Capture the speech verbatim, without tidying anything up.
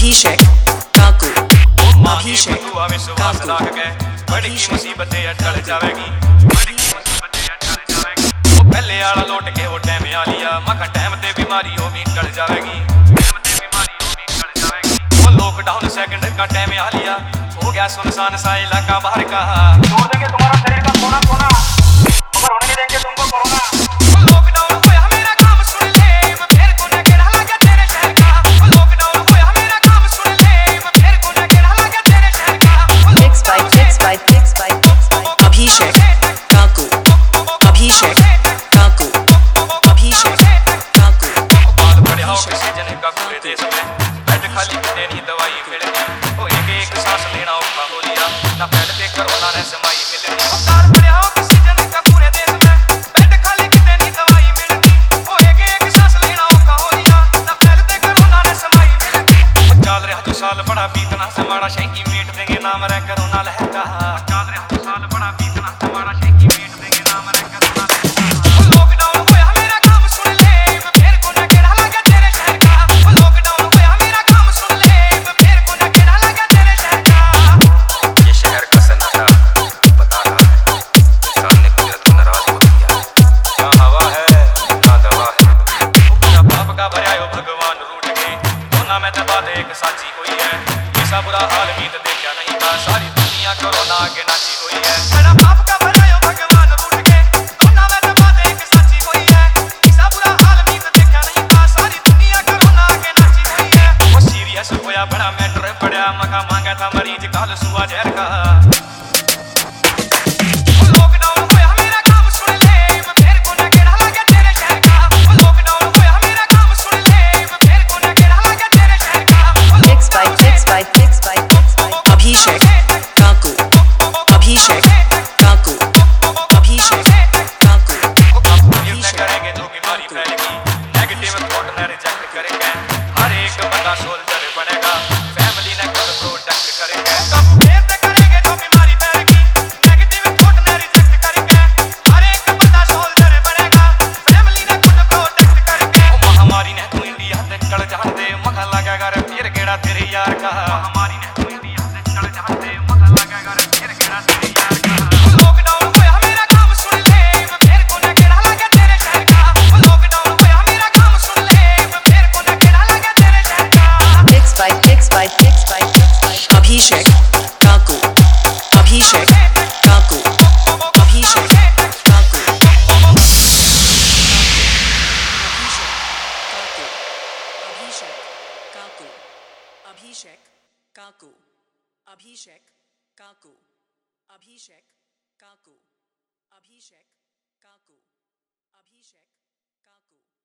अभिषेक काकू अभिषेक विश्वास रख के बड़ी की मुसीबतें टल जावेगी पहले आला लौट के वो टाइम आ लिया मखा टाइम ते बीमारी हो भी टल जावेगी टाइम ते बीमारी हो भी टल जावेगी वो लॉकडाउन सेकंड का टाइम आ लिया हो गया सुनसान सा इलाका बाहर का छोड़ देंगे तुम्हारा शरीर का सोना सोना मगर होने नहीं देंगे तुमको कोरोना। अभिषेक काकू अभिषेक काकू अभिषेक काकू बाल बड़े हो किसी जने का पूरे देश में बेड खाली देनी दवाई मिलनी ओ एक एक सांस लेना औखा हो लिया ना फैलते कोरोना ने समाई मिलनी ओ बाल बड़े हो किसी जने का पूरे देश में बेड खाली देनी दवाई मिलनी ओ एक एक सांस लेना औखा हो लिया ना फैलते कोरोना ने समाई मिलनी चल रहा तो साल बड़ा बीतना से माड़ा शेंकी मीट देंगे नाम रे कोरोना लहर का चल रहा तो साल बड़ा बीतना से माड़ा शेंकी मीट देंगे नाम रे कोरोना लहर लॉकडाउन होया मेरा काम सुन ले मैं फिर को ना केड़ा लगा तेरे शहर का लॉकडाउन होया मेरा काम सुन ले मैं फिर को ना केड़ा लगा तेरे शहर का ये शहर का सन्नाटा बता रहा है इंसान ने कुदरत को नाराज हो दिया ना हवा है ना दवा है अपना पाप का भरायो भगवान रूठ के कोना में तो बात एक साची हुई है ऐसा बुरा हाल भी तो देखा नहीं था सारी दुनिया कोरोना के नाची हुई है मेरा पाप का भरायो भगवान रूठ के कोना में तो बात एक साची हुई है ऐसा बुरा हाल भी तो देखा नहीं था सारी दुनिया कोरोना के नाची हुई है वो सीरियस होया बड़ा मैटर पड़ा मका मांगा था मरीज काल सुआ जहर का लॉकडाउन होया मेरा काम सुन ले मैं फिर को ना केड़ा लगा तेरे शहर का लॉकडाउन होया मेरा काम सुन ले मैं फिर को ना केड़ा लगा तेरे शहर का mix by mix by mix by Abhishek Kaku Abhishek Kaku Abhishek Kaku निर्णय करेंगे तो बीमारी फैलेगी नेगेटिव थॉट ने रिजेक्ट करेंगे हर एक बंदा सोल्जर बनेगा फैमिली ने खुद प्रोटेक्ट करेंगे कब निर्णय करेंगे तो बीमारी फैलेगी नेगेटिव थॉट ने रिजेक्ट करेंगे हर एक बंदा सोल्जर बनेगा फैमिली ने खुद प्रोटेक्ट करेंगे ओ महामारी ने तू इंडिया ते चढ़ जान दे मखा लगेगा रे फिर गेड़ा तेरे यार का महामारी ने तू इंडिया ते चढ़ जान दे मखा लगेगा रे फिर गेड़ा तेरे यार का लॉकडाउन होया मेरा काम सुन ले मैं फिर को ना केड़ा लगा तेरे शहर का लॉकडाउन होया मेरा काम सुन ले मैं फिर को ना केड़ा लगा तेरे शहर का mix by mix by mix by Abhishek Kaku Abhishek Kaku Abhishek Kaku Abhishek Kaku Abhishek Kaku Abhishek Kaku Abhishek Kaku Abhishek Kaku Abhishek Kaku